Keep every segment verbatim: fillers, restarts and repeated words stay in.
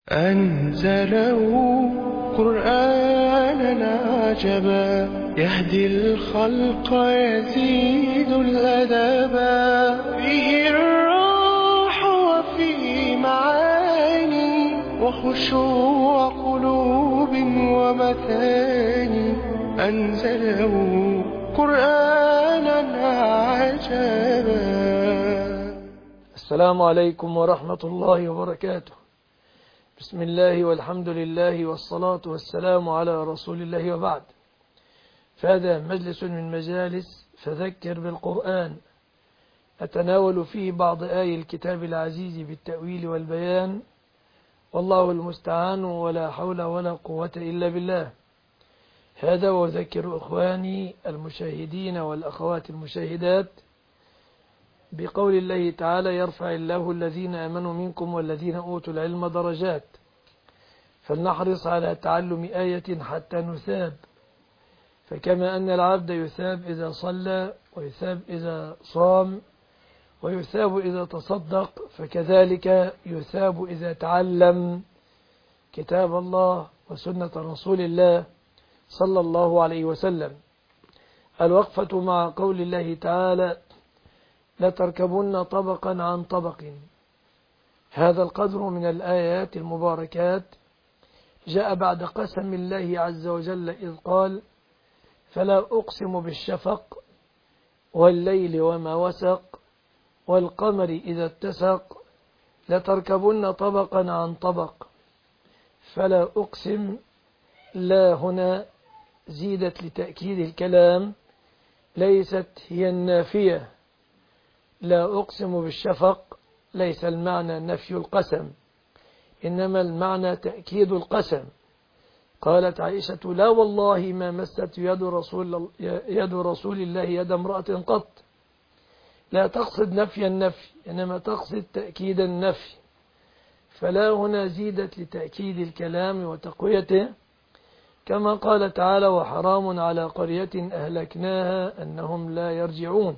أنزله قرآنا عجبا يهدي الخلق يزيد الأدبا فيه الراحة وفيه معاني وخشوع قلوب ومثاني. أنزله قرآنا عجبا. السلام عليكم ورحمة الله وبركاته. بسم الله والحمد لله والصلاة والسلام على رسول الله وبعد. فهذا مجلس من مجالس فذكر بالقرآن، أتناول فيه بعض آي الكتاب العزيز بالتأويل والبيان، والله المستعان ولا حول ولا قوة إلا بالله. هذا وذكر إخواني المشاهدين والأخوات المشاهدات بقول الله تعالى: يرفع الله الذين آمنوا منكم والذين أوتوا العلم درجات. فلنحرص على تعلم آية حتى نثاب، فكما أن العبد يثاب إذا صلى ويثاب إذا صام ويثاب إذا تصدق، فكذلك يثاب إذا تعلم كتاب الله وسنة رسول الله صلى الله عليه وسلم. الوقفة مع قول الله تعالى: لتركبن طبقا عن طبق. هذا القدر من الآيات المباركات جاء بعد قسم الله عز وجل إذ قال: فلا أقسم بالشفق والليل وما وسق والقمر إذا اتسق لتركبن طبقا عن طبق. فلا أقسم لا هنا زيدت لتأكيد الكلام، ليست هي النافية. لا أقسم بالشفق ليس المعنى نفي القسم، إنما المعنى تأكيد القسم. قالت عائشة: لا والله ما مست يد رسول, يد رسول الله يد امرأة قط. لا تقصد نفي النفي، إنما تقصد تأكيد النفي. فلا هنا زيدت لتأكيد الكلام وتقويته، كما قال تعالى: وحرام على قرية أهلكناها أنهم لا يرجعون،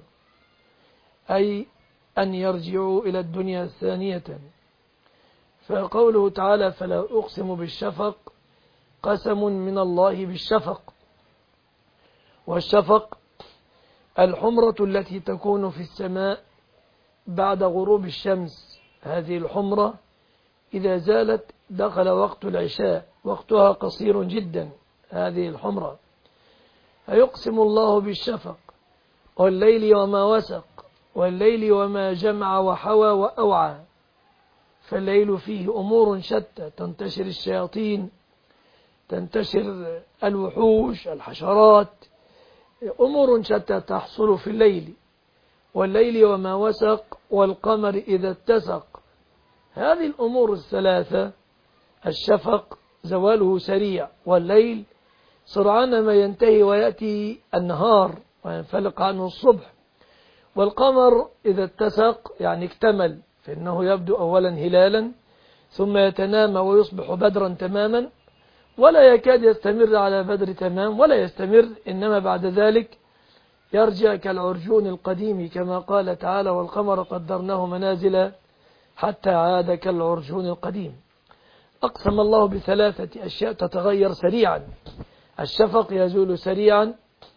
أي أن يرجعوا إلى الدنيا ثانية. فقوله تعالى: فلا أقسم بالشفق قسم من الله بالشفق. والشفق الحمرة التي تكون في السماء بعد غروب الشمس. هذه الحمرة إذا زالت دخل وقت العشاء، وقتها قصير جدا. هذه الحمرة فيقسم الله بالشفق والليل وما وسق والليل وما جمع وحوى وأوعى. فالليل فيه أمور شتى، تنتشر الشياطين، تنتشر الوحوش الحشرات، أمور شتى تحصل في الليل. والليل وما وسق والقمر إذا اتسق. هذه الأمور الثلاثة: الشفق زواله سريع، والليل سرعان ما ينتهي ويأتي النهار وينفلق عنه الصبح. والقمر إذا اتسق يعني اكتمل، فإنه يبدو أولا هلالا ثم يتنامى ويصبح بدرا تماما، ولا يكاد يستمر على بدر تمام ولا يستمر، إنما بعد ذلك يرجع كالعرجون القديم، كما قال تعالى: والقمر قدرناه منازل حتى عاد كالعرجون القديم. أقسم الله بثلاثة أشياء تتغير سريعا: الشفق يزول سريعا،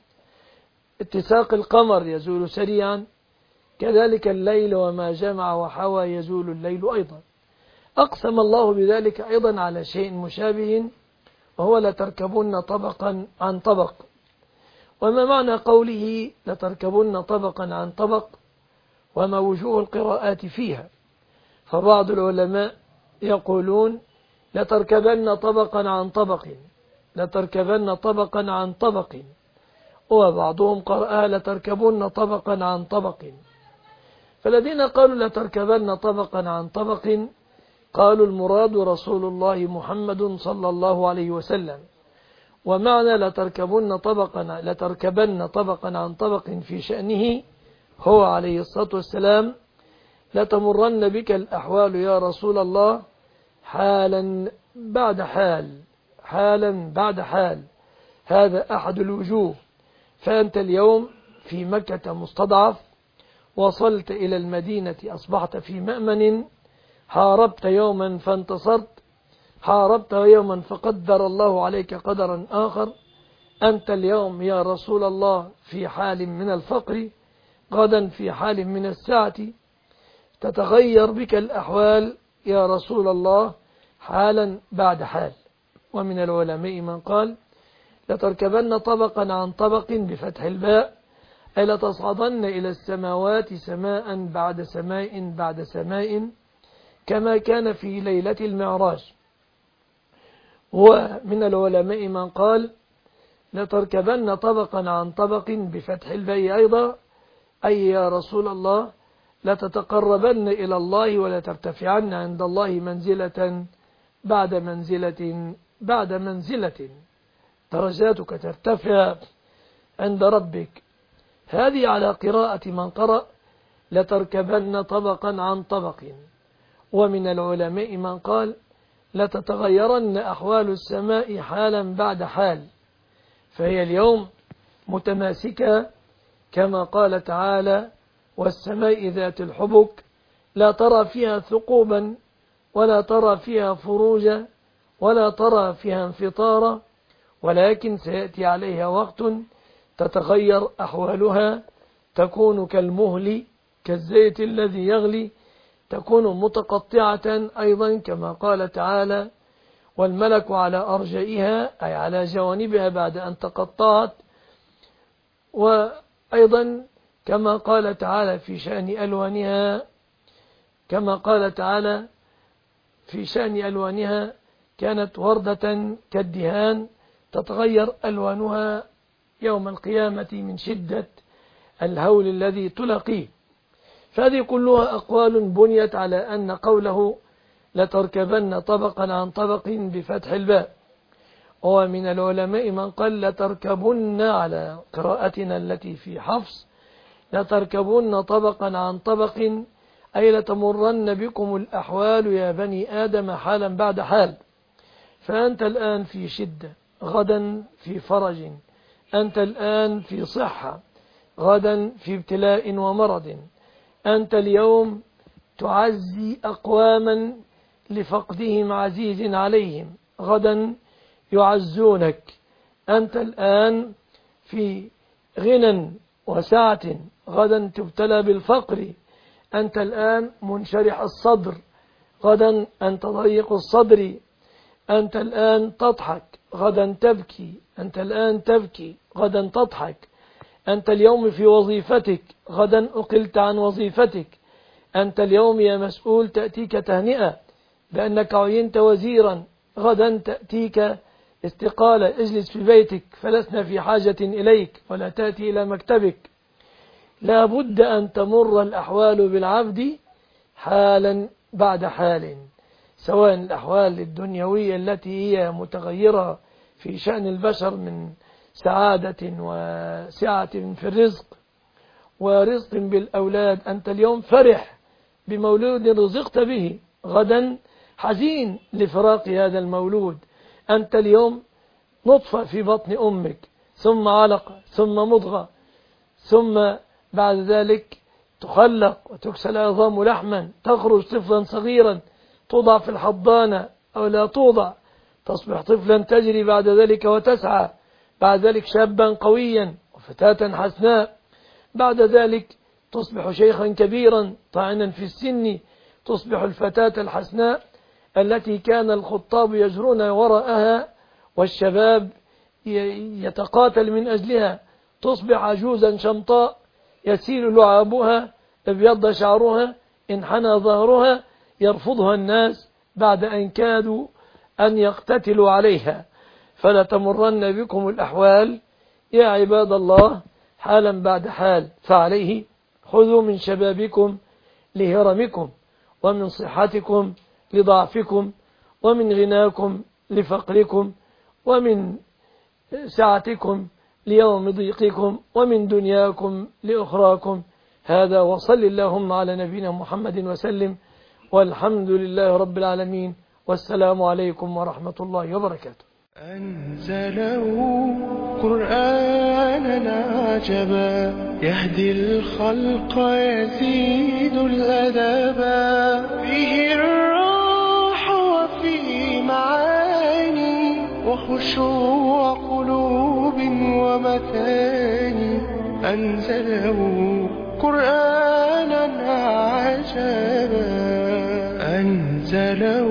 اتساق القمر يزول سريعا، كذلك الليل وما جمع وحوى يزول الليل أيضا. أقسم الله بذلك أيضا على شيء مشابه، وهو لتركبن طبقا عن طبق. وما معنى قوله لتركبن طبقا عن طبق، وما وجوه القراءات فيها؟ فبعض العلماء يقولون لتركبن طبقا عن طبق، لتركبن طبقا عن طبق، وبعضهم قرأها لتركبن طبقا عن طبق. فالذين قالوا لتركبن طبقا عن طبق قالوا المراد رسول الله محمد صلى الله عليه وسلم. ومعنى لتركبن طبقا لتركبن طبقا عن طبق في شأنه هو عليه الصلاة والسلام: لتمرن بك الأحوال يا رسول الله حالا بعد حال، حالا بعد حال. هذا أحد الوجوه. فأنت اليوم في مكة مستضعف، وصلت إلى المدينة أصبحت في مأمن، حاربت يوما فانتصرت، حاربت يوما فقدر الله عليك قدرا آخر، أنت اليوم يا رسول الله في حال من الفقر، غدا في حال من السعة، تتغير بك الأحوال يا رسول الله حالا بعد حال. ومن العلماء من قال لتركبن طبقا عن طبق بفتح الباء، أي لتصعدن إلى السماوات سماء بعد سماء بعد سماء كما كان في ليلة المعراج. ومن العلماء من قال لتركبن طبقا عن طبق بفتح الباء أيضا، أي يا رسول الله لتتقربن إلى الله ولترتفعن عند الله منزلة بعد منزلة بعد منزلة، درجاتك ترتفع عند ربك. هذه على قراءة من قرأ لتركبن طبقا عن طبق. ومن العلماء من قال لتتغيرن أحوال السماء حالا بعد حال، فهي اليوم متماسكة كما قال تعالى والسماء ذات الحبك لا ترى فيها ثقوبا ولا ترى فيها فروجا ولا ترى فيها انفطارا، ولكن سيأتي عليها وقت تتغير أحوالها، تكون كالمهل كالزيت الذي يغلي، تكون متقطعة أيضا كما قال تعالى والملك على أرجائها أي على جوانبها بعد أن تقطعت. وأيضا كما قال تعالى في شأن ألوانها كما قال تعالى في شأن ألوانها كانت وردة كالدهان، تتغير ألوانها يوم القيامة من شدة الهول الذي تلقيه. فهذه كلها أقوال بنيت على أن قوله لتركبن طبقا عن طبق بفتح الباء. ومن العلماء من قال لتركبن على قراءتنا التي في حفص لتركبن طبقا عن طبق، أي لتمرن بكم الأحوال يا بني آدم حالا بعد حال، فأنت الآن في شدة، غدا في فرج، أنت الآن في صحة، غدا في ابتلاء ومرض، أنت اليوم تعزي أقواما لفقدهم عزيز عليهم، غدا يعزونك، أنت الآن في غنى وسعة، غدا تبتلى بالفقر، أنت الآن منشرح الصدر، غدا أنت ضيق الصدر، أنت الآن تضحك، غدا تبكي، أنت الآن تبكي، غدا تضحك، أنت اليوم في وظيفتك، غدا أقلت عن وظيفتك، أنت اليوم يا مسؤول تأتيك تهنئة بأنك عينت وزيرا، غدا تأتيك استقالة، اجلس في بيتك فلسنا في حاجة إليك ولا تأتي إلى مكتبك. لا بد أن تمر الأحوال بالعبد حالا بعد حال، سواء الأحوال الدنيوية التي هي متغيرة في شأن البشر من سعادة وسعة في الرزق ورزق بالأولاد، أنت اليوم فرح بمولود رزقت به، غدا حزين لفراق هذا المولود، أنت اليوم نطفة في بطن أمك ثم علقة ثم مضغة ثم بعد ذلك تخلق وتكسى العظام لحما، تخرج طفلا صغيرا توضع في الحضانة أو لا توضع، تصبح طفلا تجري بعد ذلك وتسعى، بعد ذلك شابا قويا وفتاة حسناء، بعد ذلك تصبح شيخا كبيرا طاعنا في السن، تصبح الفتاة الحسناء التي كان الخطاب يجرون وراءها والشباب يتقاتل من أجلها، تصبح عجوزا شمطاء يسيل لعابها، ابيض شعرها، انحنى ظهرها، يرفضها الناس بعد أن كادوا أن يقتتلوا عليها. فلا تمرن بكم الأحوال يا عباد الله حالا بعد حال، فعليه خذوا من شبابكم لهرمكم، ومن صحتكم لضعفكم، ومن غناكم لفقركم، ومن سعتكم ليوم ضيقكم، ومن دنياكم لأخراكم. هذا وصل اللهم على نبينا محمد وسلم، والحمد لله رب العالمين، والسلام عليكم ورحمة الله وبركاته. أنزله قرآنا عجبا يهدي الخلق يزيد الأدبا، فيه الراحة وفيه معاني وخشوع قلوب ومتاني أنزله قرآنا عجبا أنزله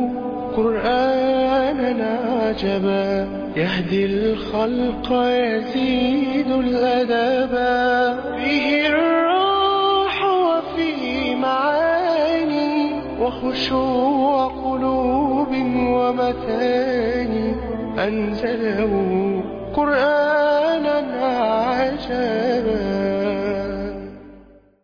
قرآنا عجبا يهدي الخلق يزيد الأدبا فيه الراحة وفيه معاني وخشوع قلوب ومتاني أنزله قرآنا عجبا